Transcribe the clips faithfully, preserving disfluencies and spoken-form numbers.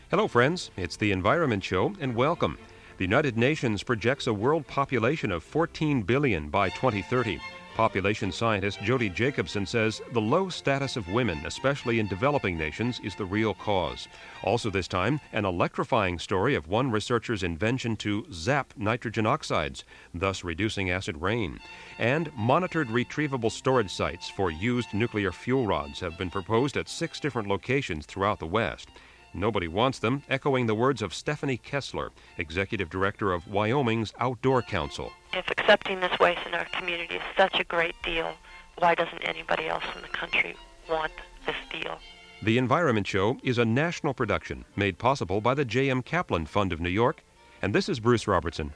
Hello, friends. It's the Environment Show, and welcome. The United Nations projects a world population of fourteen billion by twenty thirty. Population scientist Jody Jacobson says the low status of women, especially in developing nations, is the real cause. Also this time, an electrifying story of one researcher's invention to zap nitrogen oxides, thus reducing acid rain. And monitored retrievable storage sites for used nuclear fuel rods have been proposed at six different locations throughout the West. Nobody wants them, echoing the words of Stephanie Kessler, Executive Director of Wyoming's Outdoor Council. If accepting this waste in our community is such a great deal, why doesn't anybody else in the country want this deal? The Environment Show is a national production made possible by the J M Kaplan Fund of New York, and this is Bruce Robertson.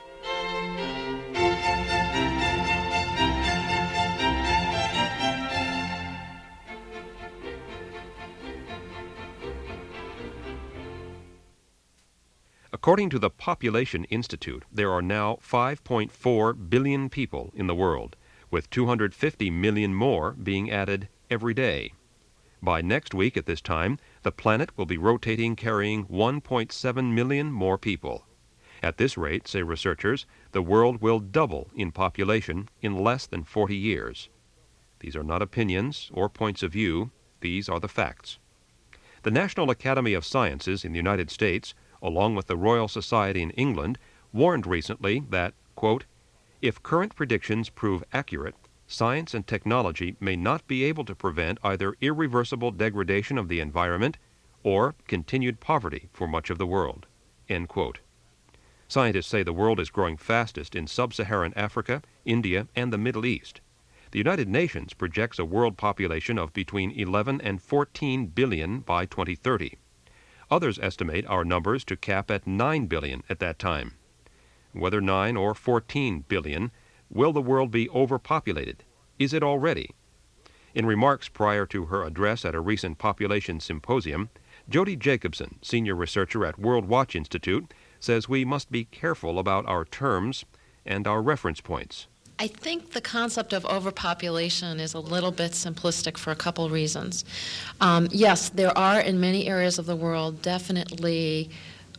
According to the Population Institute, there are now five point four billion people in the world, with two hundred fifty million more being added every day. By next week at this time, the planet will be rotating carrying one point seven million more people. At this rate, say researchers, the world will double in population in less than forty years. These are not opinions or points of view. These are the facts. The National Academy of Sciences in the United States, along with the Royal Society in England, warned recently that, quote, if current predictions prove accurate, science and technology may not be able to prevent either irreversible degradation of the environment or continued poverty for much of the world, end quote. Scientists say the world is growing fastest in sub-Saharan Africa, India, and the Middle East. The United Nations projects a world population of between eleven and fourteen billion by twenty thirty. Others estimate our numbers to cap at nine billion at that time. Whether nine or fourteen billion, will the world be overpopulated? Is it already? In remarks prior to her address at a recent population symposium, Jody Jacobson, senior researcher at World Watch Institute, says we must be careful about our terms and our reference points. I think the concept of overpopulation is a little bit simplistic for a couple reasons. Um, yes, there are in many areas of the world definitely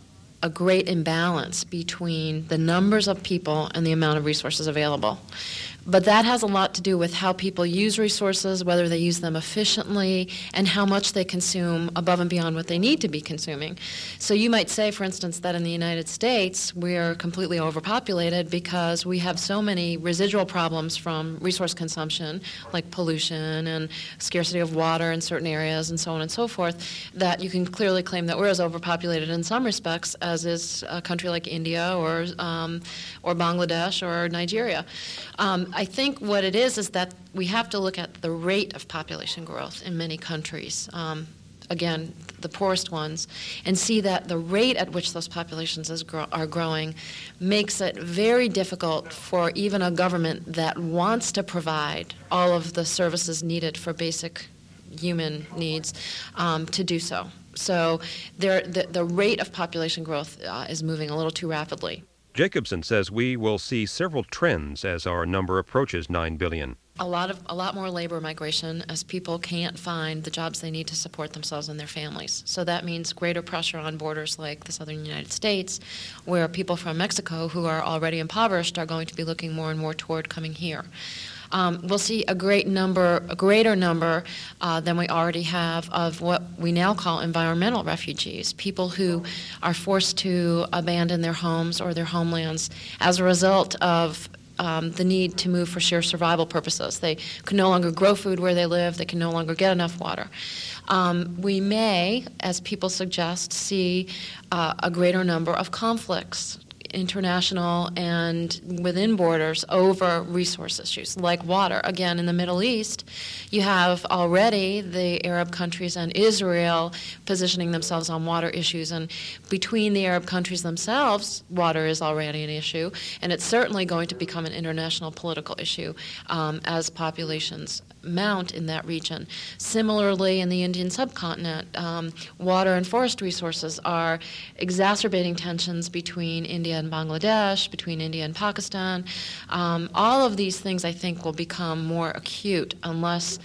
a great imbalance between the numbers of people and the amount of resources available. But that has a lot to do with how people use resources, whether they use them efficiently, and how much they consume above and beyond what they need to be consuming. So you might say, for instance, that in the United States we're completely overpopulated because we have so many residual problems from resource consumption, like pollution and scarcity of water in certain areas and so on and so forth, that you can clearly claim that we're as overpopulated in some respects as is a country like India or, um, or Bangladesh or Nigeria. Um, I think what it is is that we have to look at the rate of population growth in many countries, um, again, the poorest ones, and see that the rate at which those populations is grow- are growing makes it very difficult for even a government that wants to provide all of the services needed for basic human needs um, to do so. So there, the, the rate of population growth uh, is moving a little too rapidly. Jacobson says we will see several trends as our number approaches nine billion. A lot of a lot more labor migration as people can't find the jobs they need to support themselves and their families. So that means greater pressure on borders like the southern United States, where people from Mexico who are already impoverished are going to be looking more and more toward coming here. Um, we'll see a great number, a greater number uh, than we already have of what we now call environmental refugees, people who are forced to abandon their homes or their homelands as a result of um, the need to move for sheer survival purposes. They can no longer grow food where they live. They can no longer get enough water. Um, we may, as people suggest, see uh, a greater number of conflicts, international and within borders, over resource issues like water. Again, in the Middle East, you have already the Arab countries and Israel positioning themselves on water issues, and between the Arab countries themselves, water is already an issue, and it's certainly going to become an international political issue um, as populations mount in that region. Similarly, in the Indian subcontinent, um, water and forest resources are exacerbating tensions between India and Bangladesh, between India and Pakistan. Um, all of these things, I think, will become more acute unless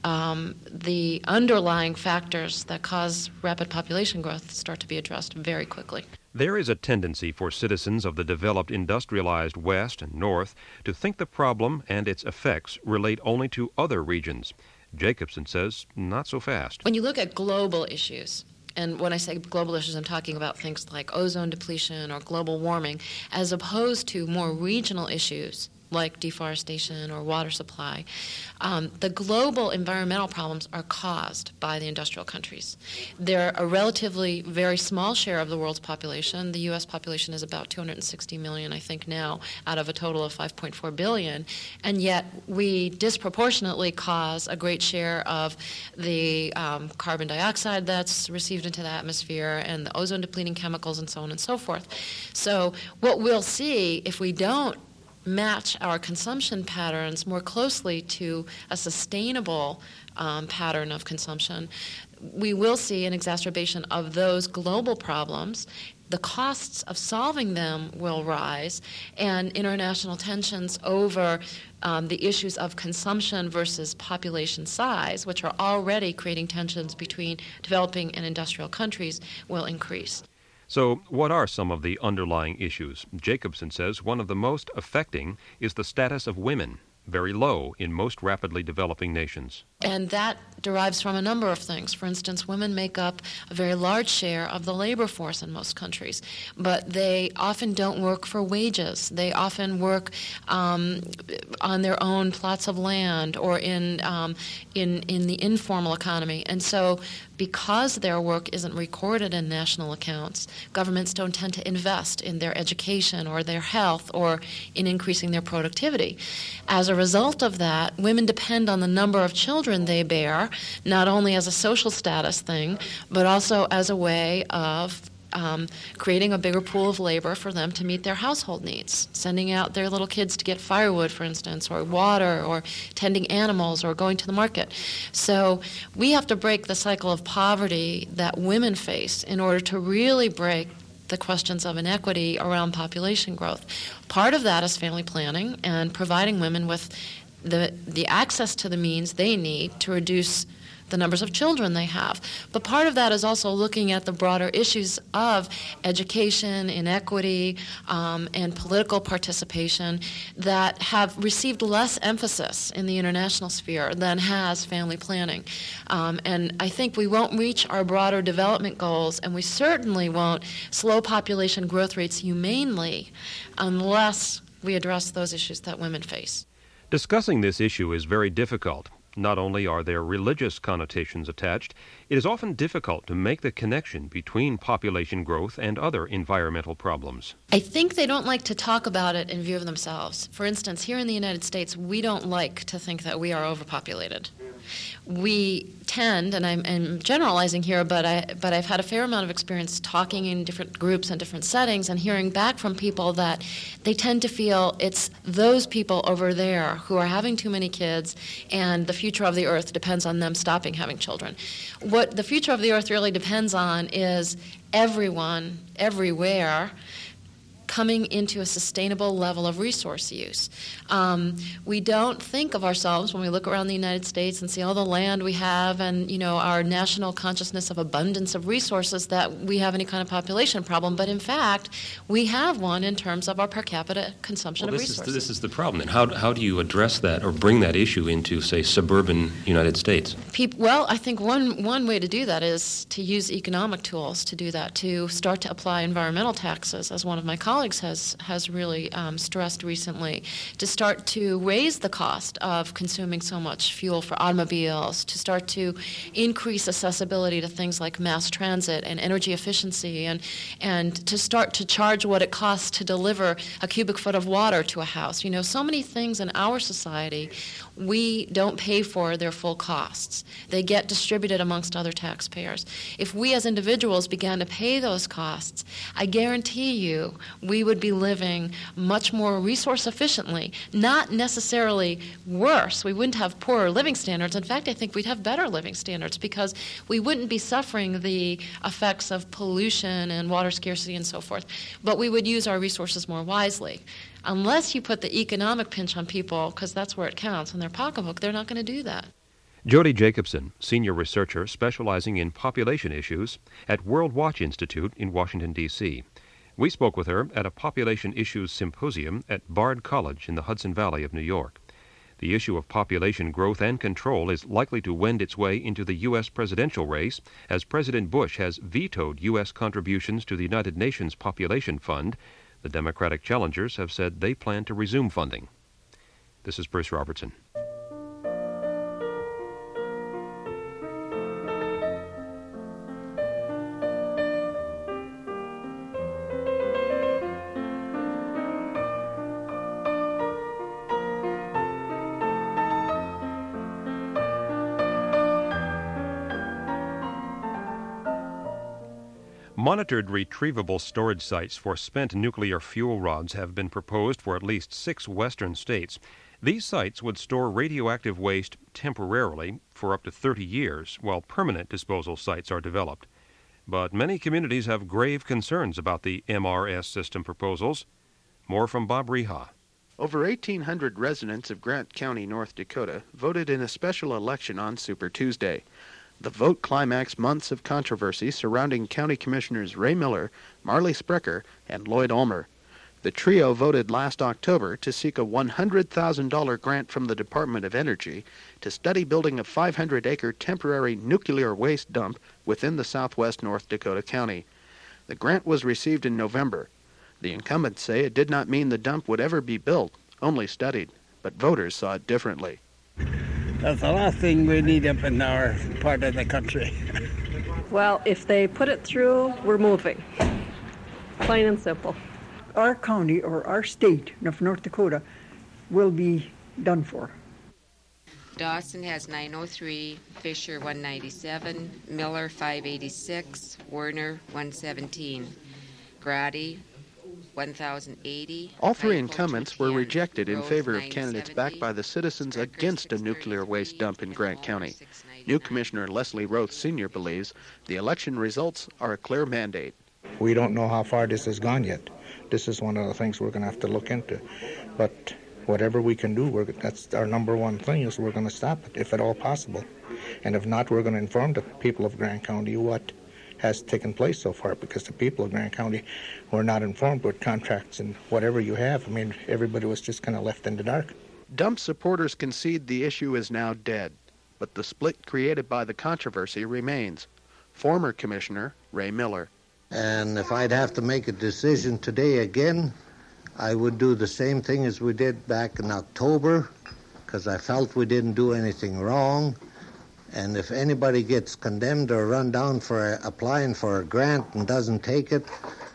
um, the underlying factors that cause rapid population growth start to be addressed very quickly. There is a tendency for citizens of the developed industrialized West and North to think the problem and its effects relate only to other regions. Jacobson says not so fast. When you look at global issues, and when I say global issues, I'm talking about things like ozone depletion or global warming, as opposed to more regional issues like deforestation or water supply. Um, the global environmental problems are caused by the industrial countries. They're a relatively very small share of the world's population. The U S population is about two hundred sixty million, I think, now, out of a total of five point four billion, and yet we disproportionately cause a great share of the um, carbon dioxide that's received into the atmosphere and the ozone-depleting chemicals and so on and so forth. So what we'll see if we don't match our consumption patterns more closely to a sustainable um, pattern of consumption, we will see an exacerbation of those global problems. The costs of solving them will rise, and international tensions over um, the issues of consumption versus population size, which are already creating tensions between developing and industrial countries, will increase. So what are some of the underlying issues? Jacobson says one of the most affecting is the status of women, very low in most rapidly developing nations. And that derives from a number of things. For instance, women make up a very large share of the labor force in most countries, but they often don't work for wages. They often work um, on their own plots of land or in, um, in, in the informal economy. And so because their work isn't recorded in national accounts, governments don't tend to invest in their education or their health or in increasing their productivity. As a result of that, women depend on the number of children they bear, not only as a social status thing, but also as a way of um, creating a bigger pool of labor for them to meet their household needs, sending out their little kids to get firewood, for instance, or water, or tending animals, or going to the market. So we have to break the cycle of poverty that women face in order to really break the questions of inequity around population growth. Part of that is family planning and providing women with the the access to the means they need to reduce the numbers of children they have. But part of that is also looking at the broader issues of education, inequity, um, and political participation that have received less emphasis in the international sphere than has family planning. Um, and I think we won't reach our broader development goals, and we certainly won't slow population growth rates humanely unless we address those issues that women face. Discussing this issue is very difficult. Not only are there religious connotations attached, it is often difficult to make the connection between population growth and other environmental problems. I think they don't like to talk about it in view of themselves. For instance, here in the United States, we don't like to think that we are overpopulated. We tend, and I'm, I'm generalizing here, but, I, but I've had a fair amount of experience talking in different groups and different settings and hearing back from people that they tend to feel it's those people over there who are having too many kids and the future of the earth depends on them stopping having children. What the future of the earth really depends on is everyone, everywhere, coming into a sustainable level of resource use. Um, we don't think of ourselves when we look around the United States and see all the land we have and, you know, our national consciousness of abundance of resources that we have any kind of population problem. But in fact, we have one in terms of our per capita consumption well, of this resources. Is, this is the problem. And how, how do you address that or bring that issue into, say, suburban United States? People, well, I think one, one way to do that is to use economic tools to do that, to start to apply environmental taxes, as one of my colleagues has has really um, stressed recently, to start to raise the cost of consuming so much fuel for automobiles, to start to increase accessibility to things like mass transit and energy efficiency, and and to start to charge what it costs to deliver a cubic foot of water to a house. You know, so many things in our society we don't pay for their full costs. They get distributed amongst other taxpayers. If we as individuals began to pay those costs, I guarantee you we would be living much more resource efficiently, not necessarily worse. We wouldn't have poorer living standards. In fact, I think we'd have better living standards because we wouldn't be suffering the effects of pollution and water scarcity and so forth, but we would use our resources more wisely. Unless you put the economic pinch on people, because that's where it counts, in their pocketbook, they're not going to do that. Jody Jacobson, senior researcher specializing in population issues at World Watch Institute in Washington, D C We spoke with her at a population issues symposium at Bard College in the Hudson Valley of New York. The issue of population growth and control is likely to wend its way into the U S presidential race, as President Bush has vetoed U S contributions to the United Nations Population Fund. The Democratic challengers have said they plan to resume funding. This is Bruce Robertson. Monitored retrievable storage sites for spent nuclear fuel rods have been proposed for at least six western states. These sites would store radioactive waste temporarily for up to thirty years, while permanent disposal sites are developed. But many communities have grave concerns about the M R S system proposals. More from Bob Reha. Over eighteen hundred residents of Grant County, North Dakota, voted in a special election on Super Tuesday. The vote climaxed months of controversy surrounding County Commissioners Ray Miller, Marley Sprecher, and Lloyd Ulmer. The trio voted last October to seek a one hundred thousand dollars grant from the Department of Energy to study building a five hundred acre temporary nuclear waste dump within the southwest North Dakota County. The grant was received in November. The incumbents say it did not mean the dump would ever be built, only studied, but voters saw it differently. That's the last thing we need up in our part of the country. Well, if they put it through, we're moving. Plain and simple. Our county or our state of North Dakota will be done for. Dawson has nine oh three, Fisher one ninety-seven, Miller five eighty-six, Werner one seventeen, Grady one thousand eighty. All three incumbents were rejected in favor of candidates backed by the citizens against a nuclear waste dump in Grant County. New Commissioner Leslie Roth Senior believes the election results are a clear mandate. We don't know how far this has gone yet. This is one of the things we're going to have to look into. But whatever we can do, we're, that's our number one thing, is we're going to stop it, if at all possible. And if not, we're going to inform the people of Grant County what has taken place so far, because the people of Grant County were not informed with contracts and whatever you have. I mean, everybody was just kind of left in the dark. Dump supporters concede the issue is now dead, but the split created by the controversy remains. Former Commissioner Ray Miller. And if I'd have to make a decision today again, I would do the same thing as we did back in October, because I felt we didn't do anything wrong. And if anybody gets condemned or run down for a, applying for a grant and doesn't take it,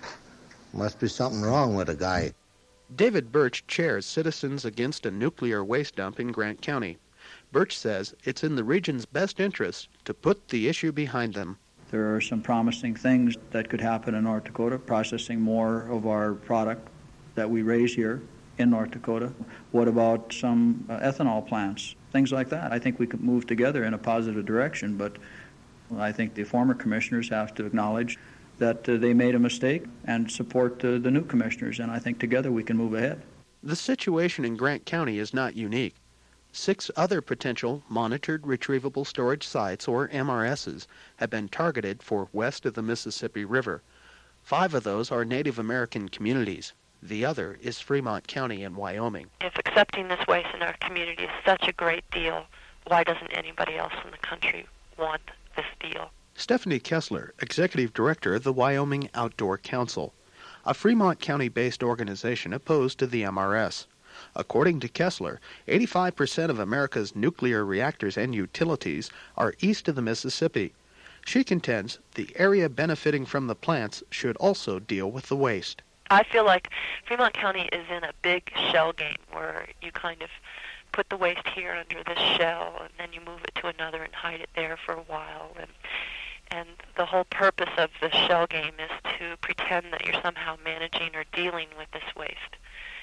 must be something wrong with a guy. David Birch chairs Citizens Against a Nuclear Waste Dump in Grant County. Birch says it's in the region's best interest to put the issue behind them. There are some promising things that could happen in North Dakota, processing more of our product that we raise here in North Dakota. What about some uh, ethanol plants? Things like that. I think we could move together in a positive direction, but I think the former commissioners have to acknowledge that uh, they made a mistake and support uh, the new commissioners, and I think together we can move ahead. The situation in Grant County is not unique. Six other potential monitored retrievable storage sites, or M R Ss, have been targeted for west of the Mississippi River. Five of those are Native American communities. The other is Fremont County in Wyoming. If accepting this waste in our community is such a great deal, why doesn't anybody else in the country want this deal? Stephanie Kessler, Executive Director of the Wyoming Outdoor Council, a Fremont County-based organization opposed to the M R S. According to Kessler, eighty-five percent of America's nuclear reactors and utilities are east of the Mississippi. She contends the area benefiting from the plants should also deal with the waste. I feel like Fremont County is in a big shell game where you kind of put the waste here under this shell and then you move it to another and hide it there for a while. And, and the whole purpose of the shell game is to pretend that you're somehow managing or dealing with this waste.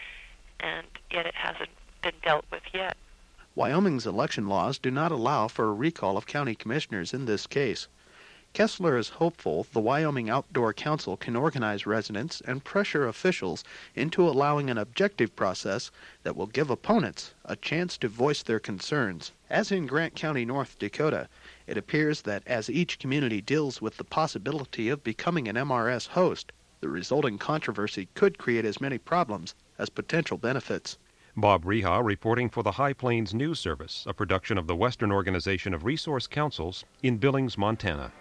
And yet it hasn't been dealt with yet. Wyoming's election laws do not allow for a recall of county commissioners in this case. Kessler is hopeful the Wyoming Outdoor Council can organize residents and pressure officials into allowing an objective process that will give opponents a chance to voice their concerns. As in Grant County, North Dakota, it appears that as each community deals with the possibility of becoming an M R S host, the resulting controversy could create as many problems as potential benefits. Bob Reha reporting for the High Plains News Service, a production of the Western Organization of Resource Councils in Billings, Montana.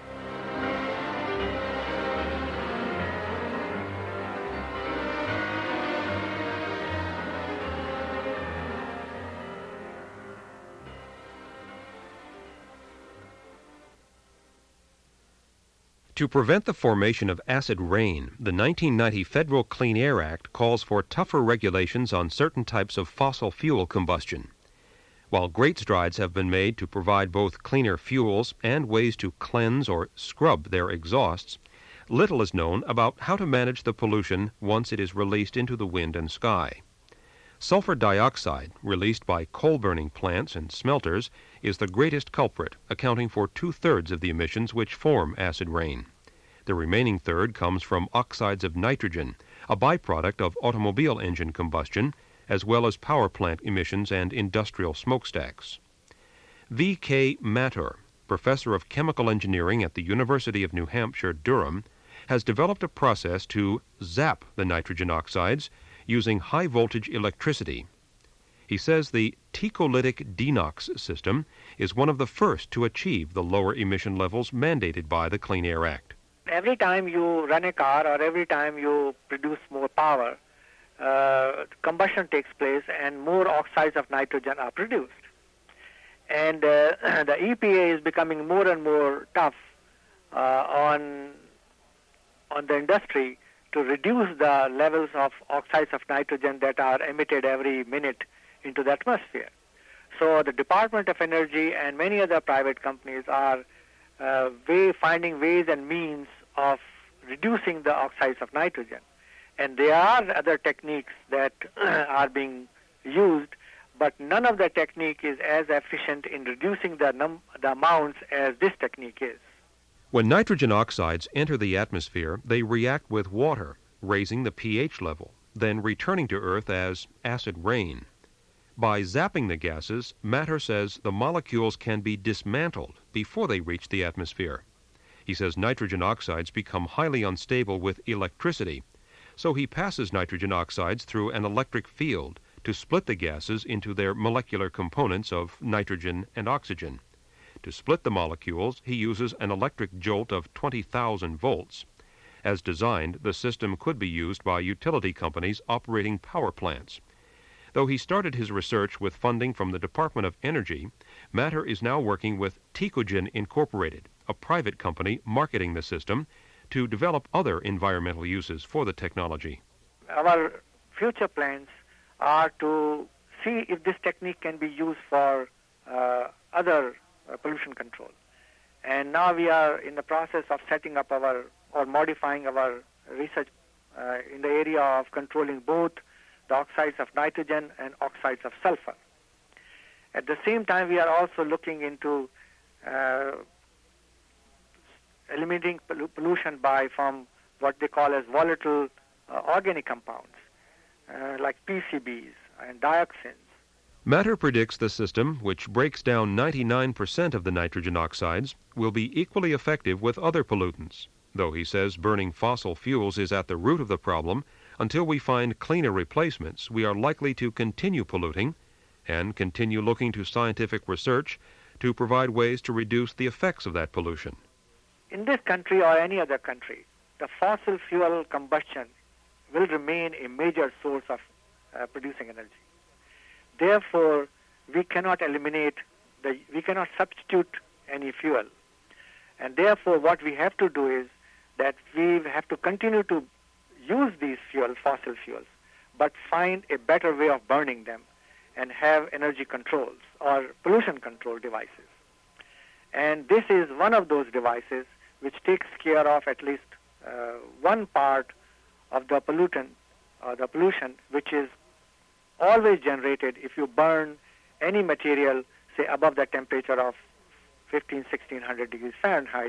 To prevent the formation of acid rain, the nineteen ninety Federal Clean Air Act calls for tougher regulations on certain types of fossil fuel combustion. While great strides have been made to provide both cleaner fuels and ways to cleanse or scrub their exhausts, little is known about how to manage the pollution once it is released into the wind and sky. Sulfur dioxide, released by coal-burning plants and smelters, is the greatest culprit, accounting for two-thirds of the emissions which form acid rain. The remaining third comes from oxides of nitrogen, a byproduct of automobile engine combustion, as well as power plant emissions and industrial smokestacks. V K Matur, professor of chemical engineering at the University of New Hampshire, Durham, has developed a process to zap the nitrogen oxides using high-voltage electricity. He says the Tecolytic Denox system is one of the first to achieve the lower emission levels mandated by the Clean Air Act. Every time you run a car or every time you produce more power, uh, combustion takes place and more oxides of nitrogen are produced. And uh, the E P A is becoming more and more tough uh, on, on the industry to reduce the levels of oxides of nitrogen that are emitted every minute into the atmosphere. So the Department of Energy and many other private companies are uh, way, finding ways and means of reducing the oxides of nitrogen. And there are other techniques that are being used, but none of the technique is as efficient in reducing the, num- the amounts as this technique is. When nitrogen oxides enter the atmosphere, they react with water, raising the pH level, then returning to Earth as acid rain. By zapping the gases, Matur says the molecules can be dismantled before they reach the atmosphere. He says nitrogen oxides become highly unstable with electricity, so he passes nitrogen oxides through an electric field to split the gases into their molecular components of nitrogen and oxygen. To split the molecules, he uses an electric jolt of twenty thousand volts. As designed, the system could be used by utility companies operating power plants. Though he started his research with funding from the Department of Energy, Matur is now working with Tecogen Incorporated, a private company marketing the system, to develop other environmental uses for the technology. Our future plans are to see if this technique can be used for uh, other uh, pollution control. And now we are in the process of setting up our, or modifying our research uh, in the area of controlling both the oxides of nitrogen and oxides of sulfur. At the same time, we are also looking into uh, eliminating pollution by from what they call as volatile uh, organic compounds, uh, like P C Bs and dioxins. Matur predicts the system, which breaks down ninety-nine percent of the nitrogen oxides, will be equally effective with other pollutants, though he says burning fossil fuels is at the root of the problem. Until we find cleaner replacements, we are likely to continue polluting and continue looking to scientific research to provide ways to reduce the effects of that pollution. In this country or any other country, the fossil fuel combustion will remain a major source of uh, producing energy. Therefore, we cannot eliminate, the, we cannot substitute any fuel. And therefore, what we have to do is that we have to continue to use these fuel, fossil fuels, but find a better way of burning them and have energy controls or pollution control devices. And this is one of those devices which takes care of at least uh, one part of the pollutant or the pollution which is always generated if you burn any material, say above the temperature of fifteen, sixteen hundred degrees Fahrenheit,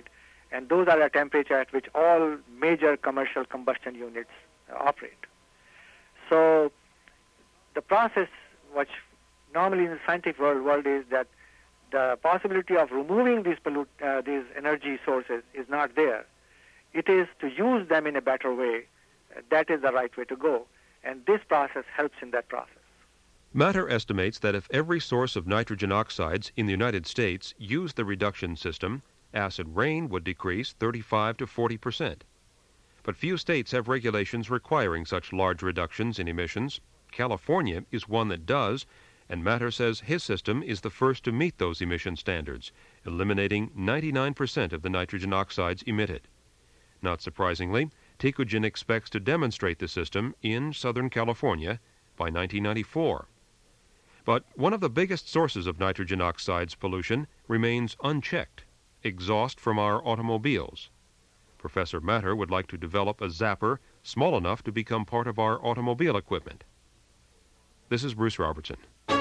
And those are the temperature at which all major commercial combustion units uh, operate. So the process, which normally in the scientific world, world is that the possibility of removing these pollute, uh, these energy sources is not there. It is to use them in a better way. Uh, that is the right way to go. And this process helps in that process. Matter estimates that if every source of nitrogen oxides in the United States used the reduction system, acid rain would decrease thirty-five to forty percent. But few states have regulations requiring such large reductions in emissions. California is one that does, and Matter says his system is the first to meet those emission standards, eliminating ninety-nine percent of the nitrogen oxides emitted. Not surprisingly, Tecogen expects to demonstrate the system in Southern California by nineteen ninety-four. But one of the biggest sources of nitrogen oxides pollution remains unchecked: exhaust from our automobiles. Professor Matter would like to develop a zapper small enough to become part of our automobile equipment. This is Bruce Robertson.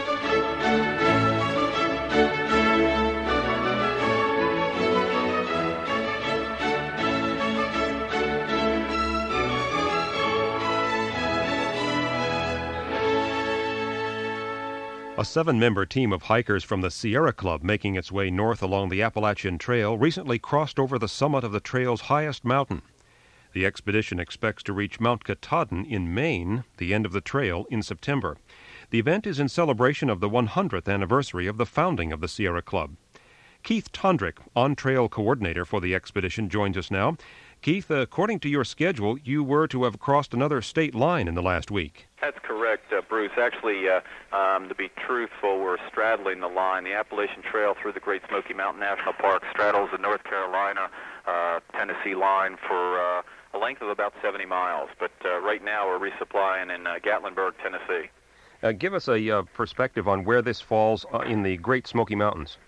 A seven-member team of hikers from the Sierra Club making its way north along the Appalachian Trail recently crossed over the summit of the trail's highest mountain. The expedition expects to reach Mount Katahdin in Maine, the end of the trail, in September. The event is in celebration of the one hundredth anniversary of the founding of the Sierra Club. Keith Tondrick, on-trail coordinator for the expedition, joins us now. Keith, according to your schedule, you were to have crossed another state line in the last week. That's correct, uh, Bruce. Actually, uh, um, to be truthful, we're straddling the line. The Appalachian Trail through the Great Smoky Mountain National Park straddles the North Carolina, uh, Tennessee line for uh, a length of about seventy miles. But uh, right now we're resupplying in uh, Gatlinburg, Tennessee. Uh, give us a uh, perspective on where this falls uh, in the Great Smoky Mountains.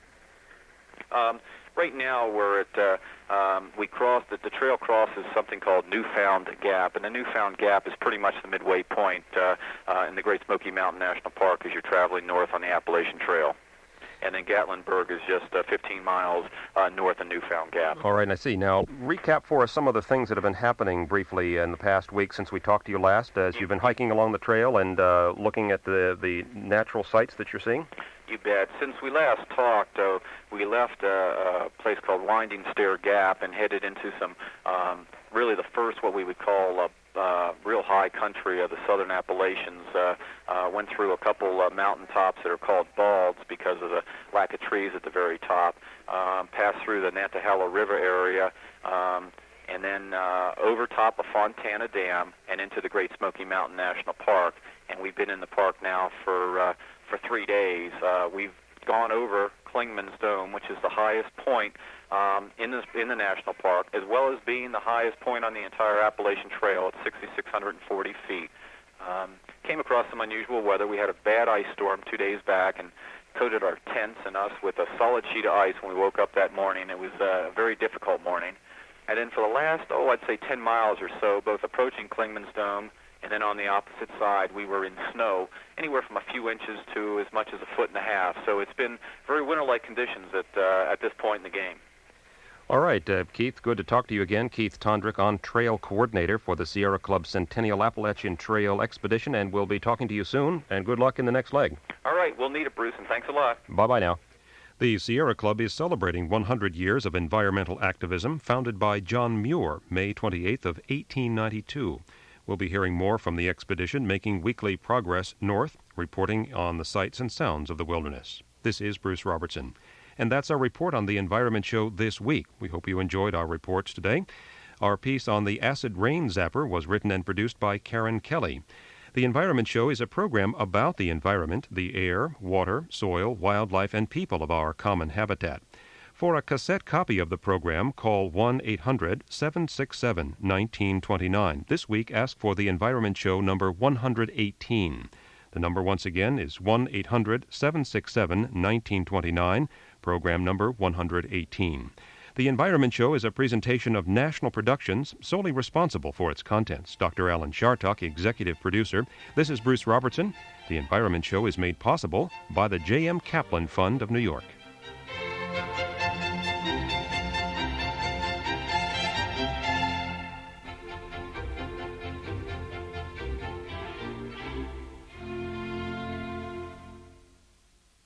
Um, right now we're at, uh, um, we crossed, the, the trail crosses something called Newfound Gap, and the Newfound Gap is pretty much the midway point uh, uh, in the Great Smoky Mountain National Park as you're traveling north on the Appalachian Trail. And then Gatlinburg is just uh, fifteen miles uh, north of Newfound Gap. All right, I see. Now, recap for us some of the things that have been happening briefly in the past week since we talked to you last, as you've been hiking along the trail and uh, looking at the, the natural sights that you're seeing. You bet. Since we last talked, uh, we left a, a place called Winding Stair Gap and headed into some, um, really the first what we would call a Uh, real high country of the southern Appalachians. Uh, uh, went through a couple uh, mountaintops that are called balds because of the lack of trees at the very top. Um, passed through the Nantahala River area, um, and then uh, over top of Fontana Dam and into the Great Smoky Mountain National Park. And we've been in the park now for uh, for three days. Uh, we've gone over Klingman's Dome, which is the highest point um, in, the, in the national park, as well as being the highest point on the entire Appalachian Trail at six thousand six hundred forty feet. Um, came across some unusual weather. We had a bad ice storm two days back and coated our tents and us with a solid sheet of ice when we woke up that morning. It was a very difficult morning. And then for the last, oh, I'd say ten miles or so, both approaching Klingman's Dome and then on the opposite side, we were in snow, anywhere from a few inches to as much as a foot and a half. So it's been very winter-like conditions at uh, at this point in the game. All right, uh, Keith, good to talk to you again. Keith Tondrick, on-trail coordinator for the Sierra Club Centennial Appalachian Trail Expedition, and we'll be talking to you soon, and good luck in the next leg. All right, we'll need it, Bruce, and thanks a lot. Bye-bye now. The Sierra Club is celebrating one hundred years of environmental activism, founded by John Muir, May twenty-eighth of eighteen ninety-two. We'll be hearing more from the expedition making weekly progress north, reporting on the sights and sounds of the wilderness. This is Bruce Robertson. And that's our report on the Environment Show this week. We hope you enjoyed our reports today. Our piece on the acid rain zapper was written and produced by Karen Kelly. The Environment Show is a program about the environment, the air, water, soil, wildlife, and people of our common habitat. For a cassette copy of the program, call one eight hundred seven six seven one nine two nine. This week, ask for the Environment Show number one hundred eighteen. The number once again is one eight hundred seven six seven one nine two nine, program number one hundred eighteen. The Environment Show is a presentation of National Productions, solely responsible for its contents. Doctor Alan Chartock, executive producer. This is Bruce Robertson. The Environment Show is made possible by the J M Kaplan Fund of New York.